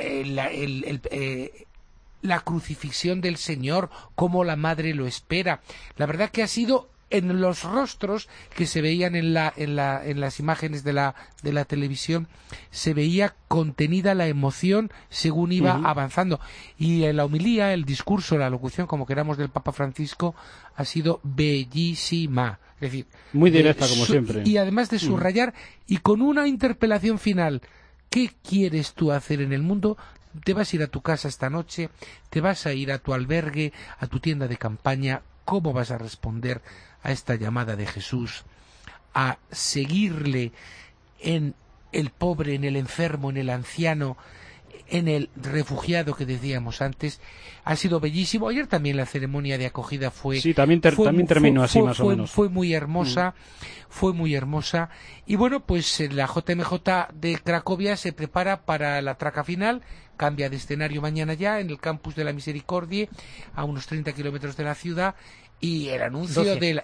crucifixión del Señor, como la Madre lo espera. La verdad que ha sido, en los rostros que se veían en las imágenes de la televisión, se veía contenida la emoción según iba avanzando. Y en la homilía, el discurso, la locución, como queramos, del Papa Francisco ha sido bellísima. Es decir, muy directa, como siempre. Y además de subrayar, y con una interpelación final: ¿qué quieres tú hacer en el mundo? Te vas a ir a tu casa esta noche, te vas a ir a tu albergue, a tu tienda de campaña. ¿Cómo vas a responder a esta llamada de Jesús a seguirle en el pobre, en el enfermo, en el anciano, en el refugiado que decíamos antes? Ha sido bellísimo. Ayer también la ceremonia de acogida también terminó así, más o menos. Fue muy hermosa, fue muy hermosa. Y bueno, pues la JMJ de Cracovia se prepara para la traca final. Cambia de escenario mañana ya en el campus de la Misericordia, a unos 30 kilómetros de la ciudad. Y el anuncio de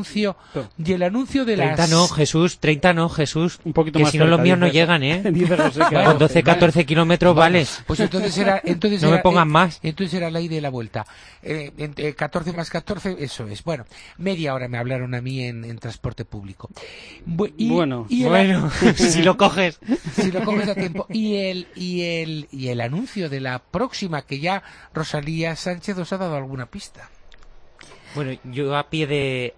las... 30 no, Jesús, un poquito que más si no cerca, los míos no llegan, Dice José que con 12, 14 kilómetros vale. Pues entonces no me pongan más. Entonces era la ida y la vuelta. 14 más 14, eso es. Bueno, media hora me hablaron a mí en transporte público. Bueno, si lo coges. Si lo coges a tiempo. Y el anuncio de la próxima, que ya Rosalía Sánchez os ha dado alguna pista. Bueno, yo a pie de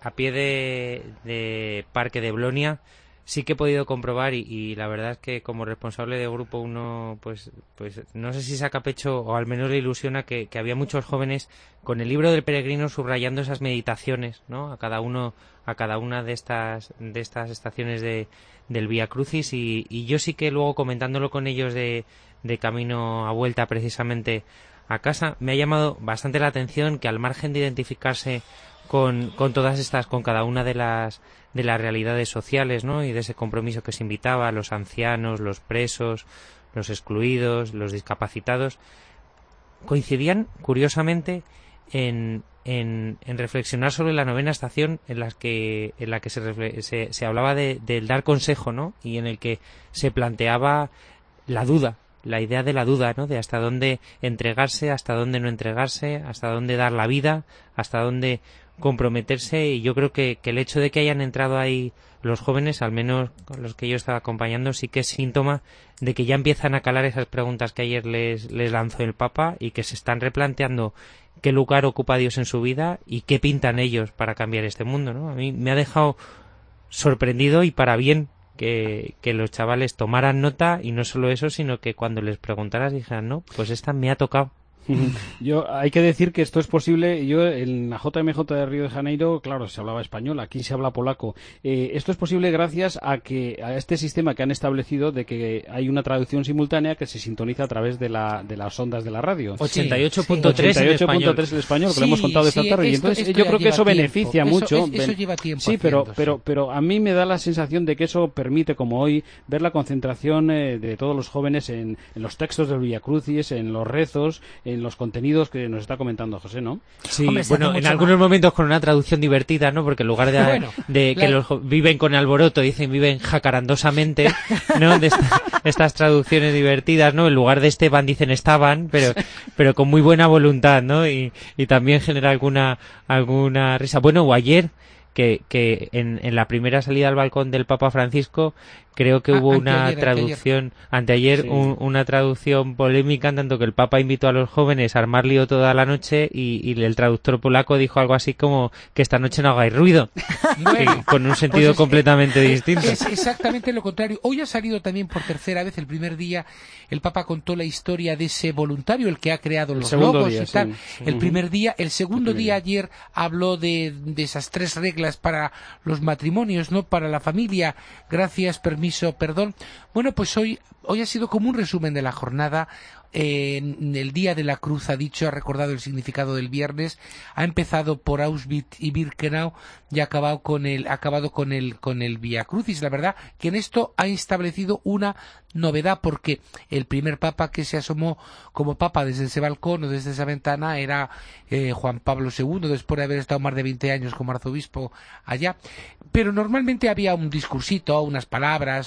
Parque de Blonia sí que he podido comprobar y la verdad es que como responsable de grupo uno pues no sé si saca pecho o al menos le ilusiona que había muchos jóvenes con el libro del peregrino subrayando esas meditaciones, ¿no? A cada una de estas estaciones del Vía Crucis y yo sí que luego comentándolo con ellos de camino a vuelta precisamente a casa, me ha llamado bastante la atención que al margen de identificarse con todas estas, con cada una de las realidades sociales, ¿no? Y de ese compromiso que se invitaba a los ancianos, los presos, los excluidos, los discapacitados, coincidían curiosamente en reflexionar sobre la novena estación en la que se hablaba del dar consejo, ¿no? Y en el que se planteaba la duda la idea de la duda, ¿no? De hasta dónde entregarse, hasta dónde no entregarse, hasta dónde dar la vida, hasta dónde comprometerse. Y yo creo que el hecho de que hayan entrado ahí los jóvenes, al menos con los que yo estaba acompañando, sí que es síntoma de que ya empiezan a calar esas preguntas que ayer les lanzó el Papa y que se están replanteando qué lugar ocupa Dios en su vida y qué pintan ellos para cambiar este mundo, ¿no? A mí me ha dejado sorprendido y para bien que los chavales tomaran nota, y no solo eso, sino que cuando les preguntaras dijeran, no, pues esta me ha tocado. Hay que decir que esto es posible. Yo en la JMJ de Río de Janeiro, claro, se hablaba español, aquí se habla polaco. Esto es posible gracias a este sistema que han establecido de que hay una traducción simultánea que se sintoniza a través de las ondas de la radio. 88.3 en español, que lo hemos contado esta tarde. Y entonces yo creo que eso beneficia mucho. Eso lleva tiempo. Sí, pero a mí me da la sensación de que eso permite, como hoy, ver la concentración de todos los jóvenes en los textos del Vía Crucis, en los rezos, en los contenidos que nos está comentando José, ¿no? Sí, bueno, en algunos momentos con una traducción divertida, ¿no? Porque en lugar de que los viven con alboroto, dicen viven jacarandosamente, ¿no? De estas traducciones divertidas, ¿no? En lugar de dicen estaban, pero con muy buena voluntad, ¿no? Y también genera alguna risa. Bueno, o ayer, que en la primera salida al balcón del Papa Francisco creo que hubo una traducción anteayer, una traducción polémica, en tanto que el Papa invitó a los jóvenes a armar lío toda la noche y el traductor polaco dijo algo así como que esta noche no hagáis ruido, con un sentido completamente distinto. Es exactamente lo contrario. Hoy ha salido también por tercera vez, el primer día el Papa contó la historia de ese voluntario, el que ha creado los logos y tal. El primer día, el segundo día ayer habló de esas 3 reglas para los matrimonios, ¿no? Para la familia, gracias, permiso, perdón. Bueno, pues hoy ha sido como un resumen de la jornada. En el Día de la Cruz ha recordado el significado del viernes, ha empezado por Auschwitz y Birkenau y ha acabado con el Vía Crucis. La verdad que en esto ha establecido una novedad, porque el primer papa que se asomó como papa desde ese balcón o desde esa ventana era Juan Pablo II, después de haber estado más de 20 años como arzobispo allá. Pero normalmente había un discursito, unas palabras,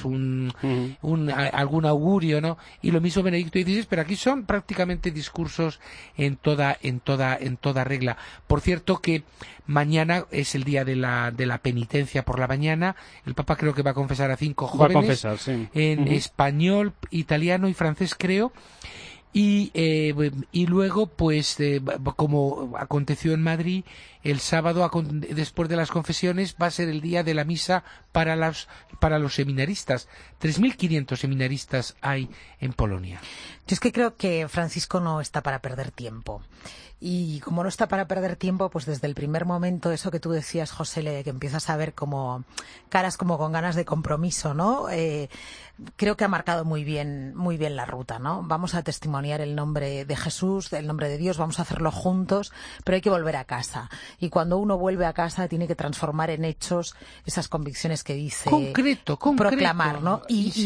algún augurio, ¿no? Y lo mismo Benedicto XVI, pero aquí son prácticamente discursos en toda regla. Por cierto que mañana es el día de la penitencia por la mañana. El Papa creo que va a confesar a 5 jóvenes en español, italiano y francés, creo. Y luego, pues, como aconteció en Madrid, el sábado, después de las confesiones, va a ser el día de la misa para los seminaristas. 3.500 seminaristas hay en Polonia. Yo es que creo que Francisco no está para perder tiempo. Y como no está para perder tiempo, pues desde el primer momento, eso que tú decías, José, que empiezas a ver como caras como con ganas de compromiso, ¿no? Creo que ha marcado muy bien la ruta, ¿no? Vamos a testimoniar el nombre de Jesús, el nombre de Dios, vamos a hacerlo juntos, pero hay que volver a casa. Y cuando uno vuelve a casa tiene que transformar en hechos esas convicciones que dice concreto, proclamar, ¿no?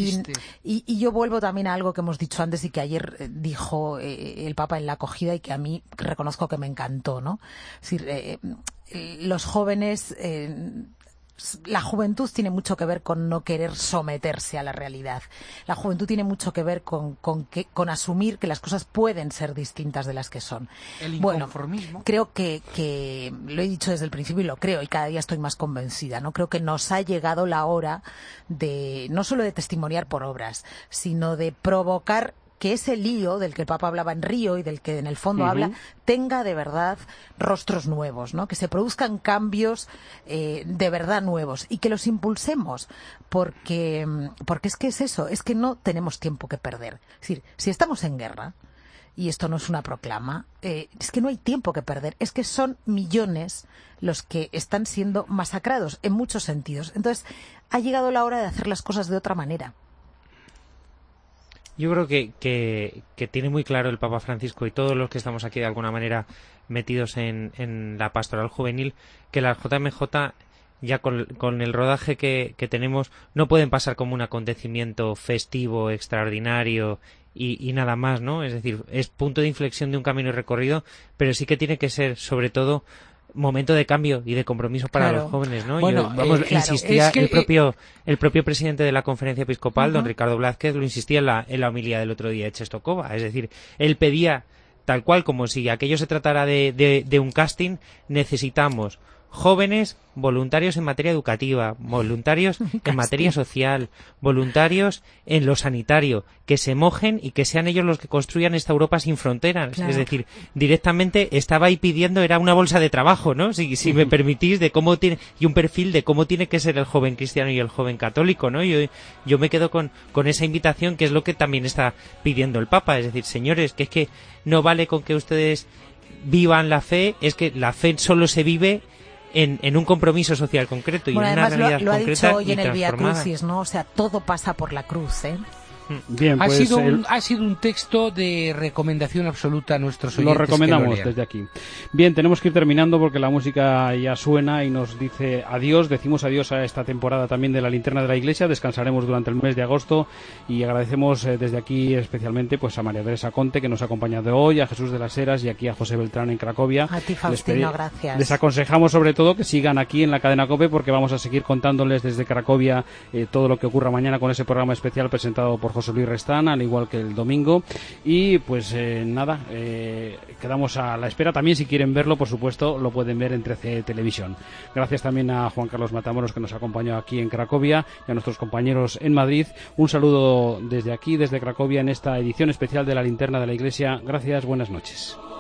Y yo vuelvo también a algo que hemos dicho antes y que ayer dijo el Papa en la acogida y que a mí reconozco que me encantó, ¿no? Es decir, los jóvenes, la juventud tiene mucho que ver con no querer someterse a la realidad. La juventud tiene mucho que ver con asumir que las cosas pueden ser distintas de las que son. El inconformismo. Bueno, creo que lo he dicho desde el principio y lo creo, y cada día estoy más convencida, ¿no? Creo que nos ha llegado la hora de no solo de testimoniar por obras, sino de provocar que ese lío del que el Papa hablaba en Río y del que en el fondo habla, tenga de verdad rostros nuevos, ¿no? Que se produzcan cambios de verdad nuevos y que los impulsemos, porque es que es eso, es que no tenemos tiempo que perder. Es decir, si estamos en guerra, y esto no es una proclama, es que no hay tiempo que perder, es que son millones los que están siendo masacrados en muchos sentidos. Entonces, ha llegado la hora de hacer las cosas de otra manera. Yo creo que tiene muy claro el Papa Francisco y todos los que estamos aquí de alguna manera metidos en la pastoral juvenil, que las JMJ, ya con el rodaje que tenemos, no pueden pasar como un acontecimiento festivo, extraordinario y nada más, ¿no? Es decir, es punto de inflexión de un camino recorrido, pero sí que tiene que ser, sobre todo, momento de cambio y de compromiso para los jóvenes, ¿no? Bueno, insistía es que, el propio presidente de la Conferencia Episcopal, don Ricardo Blázquez, lo insistía en la homilía del otro día de Czestochowa. Es decir, él pedía, tal cual, como si aquello se tratara de un casting, necesitamos jóvenes voluntarios en materia educativa, voluntarios en materia social, voluntarios en lo sanitario, que se mojen y que sean ellos los que construyan esta Europa sin fronteras. Claro. Es decir, directamente estaba ahí pidiendo, era una bolsa de trabajo, ¿no? Si me permitís, de cómo tiene, y un perfil de cómo tiene que ser el joven cristiano y el joven católico, ¿no? Yo me quedo con esa invitación, que es lo que también está pidiendo el Papa. Es decir, señores, que es que no vale con que ustedes vivan la fe, es que la fe solo se vive en un compromiso social concreto y en una realidad lo concreta ha dicho hoy en el Vía transformada. Crucis, ¿no? O sea, todo pasa por la cruz, ¿eh? Bien, pues ha sido un texto de recomendación absoluta a nuestros oyentes. Lo recomendamos desde aquí. Bien, tenemos que ir terminando porque la música ya suena y nos dice adiós. Decimos adiós a esta temporada también de La Linterna de la Iglesia. Descansaremos durante el mes de agosto y agradecemos desde aquí especialmente pues a María Teresa Conte, que nos ha acompañado hoy, a Jesús de las Heras y aquí a José Beltrán en Cracovia. A ti, Faustino, gracias. Les aconsejamos sobre todo que sigan aquí en la cadena COPE, porque vamos a seguir contándoles desde Cracovia todo lo que ocurra mañana con ese programa especial presentado por José Luis Restán, al igual que el domingo. Y pues nada, quedamos a la espera. También, si quieren verlo, por supuesto, lo pueden ver en 13 Televisión. Gracias también a Juan Carlos Matamoros, que nos acompañó aquí en Cracovia, y a nuestros compañeros en Madrid. Un saludo desde aquí, desde Cracovia, en esta edición especial de La Linterna de la Iglesia. Gracias, buenas noches.